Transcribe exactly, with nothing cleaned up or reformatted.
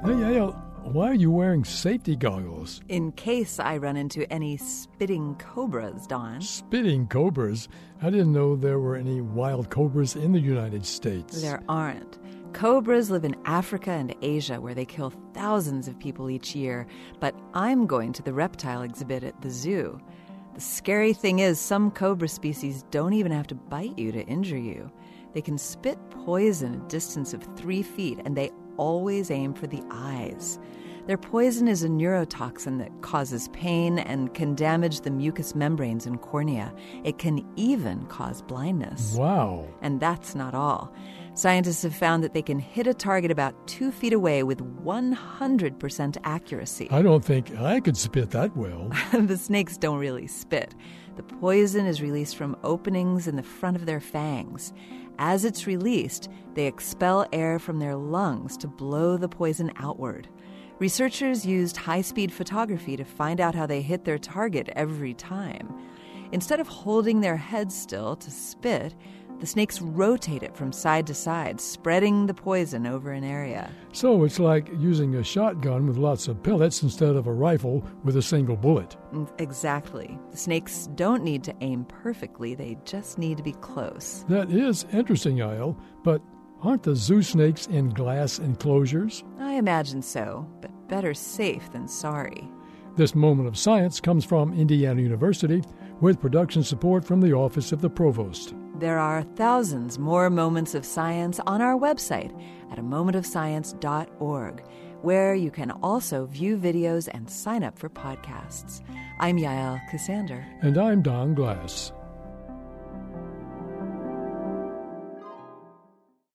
Hey, Yael, why are you wearing safety goggles? In case I run into any spitting cobras, Don. Spitting cobras? I didn't know there were any wild cobras in the United States. There aren't. Cobras live in Africa and Asia, where they kill thousands of people each year. But I'm going to the reptile exhibit at the zoo. The scary thing is, some cobra species don't even have to bite you to injure you. They can spit poison a distance of three feet, and they always aim for the eyes. Their poison is a neurotoxin that causes pain and can damage the mucous membranes and cornea. It can even cause blindness. Wow. And that's not all. Scientists have found that they can hit a target about two feet away with one hundred percent accuracy. I don't think I could spit that well. The snakes don't really spit. The poison is released from openings in the front of their fangs. As it's released, they expel air from their lungs to blow the poison outward. Researchers used high-speed photography to find out how they hit their target every time. Instead of holding their head still to spit, the snakes rotate it from side to side, spreading the poison over an area. So it's like using a shotgun with lots of pellets instead of a rifle with a single bullet. Exactly. The snakes don't need to aim perfectly, they just need to be close. That is interesting, Yael, but aren't the zoo snakes in glass enclosures? I imagine so, but better safe than sorry. This Moment of Science comes from Indiana University with production support from the Office of the Provost. There are thousands more moments of science on our website at a moment of science dot org, where you can also view videos and sign up for podcasts. I'm Yael Cassander. And I'm Don Glass.